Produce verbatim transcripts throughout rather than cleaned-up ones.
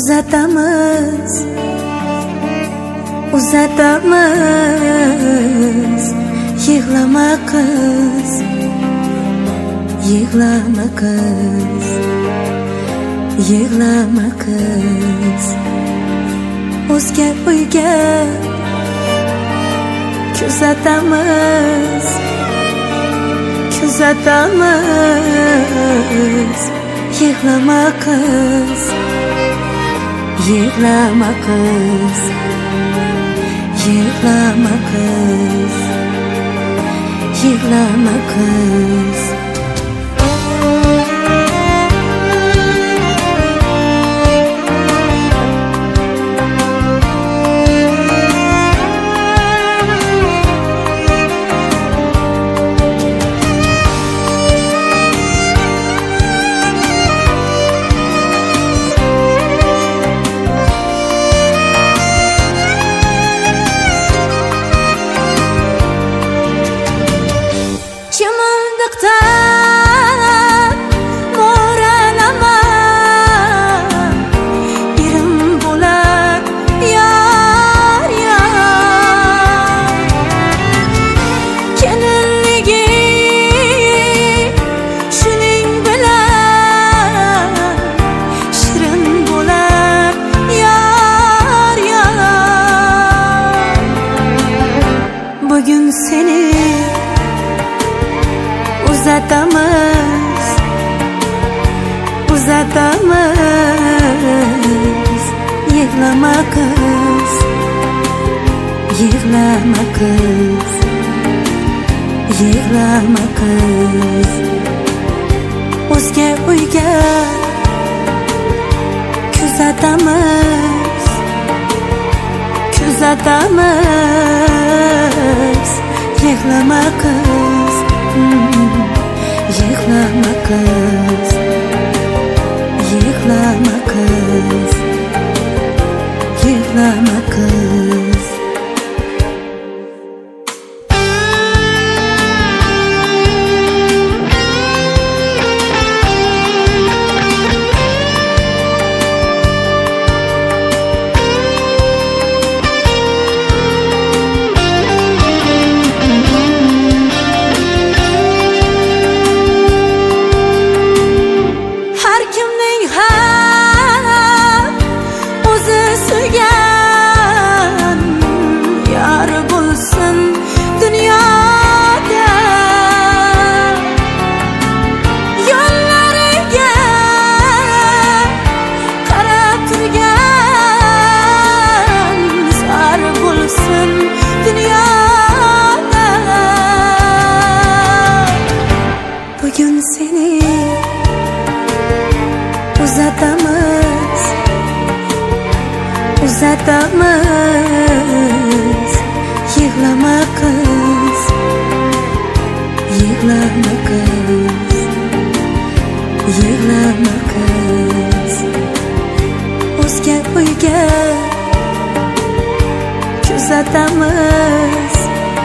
uzatamiz, uzatamiz. Yig'lama qiz, yig'lama qiz, yig'lama qiz. O'zga uyga kuzatamiz, kuzatamiz. Yig'lama qiz, yig'lama qiz, yig'lama qiz, yig'lama qiz. Bugün seni uzatamiz, uzatamiz. Yig'lama qiz, yig'lama qiz, yig'lama qiz. O'zga uyga kuzatamiz, kuzatamiz. Yig'lama qiz, yig'lama qiz, yig'lama qiz, yig'lama qiz. Bugün seni uzatamiz, uzatamiz. Yig'lama qiz, yig'lama qiz, yig'lama qiz. O'zga uyga kuzatamiz,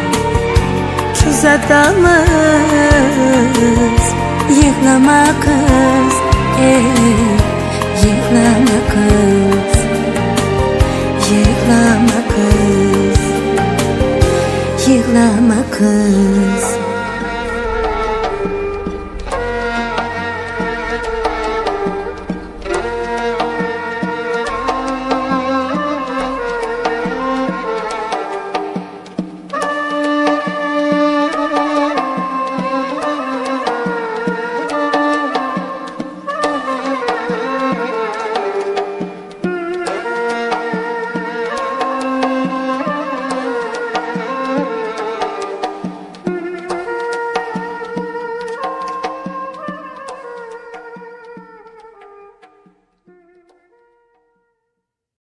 kuzatamiz. Yig'lama qiz, ey, yig'lama qiz, yig'lama qiz, yig'lama qiz.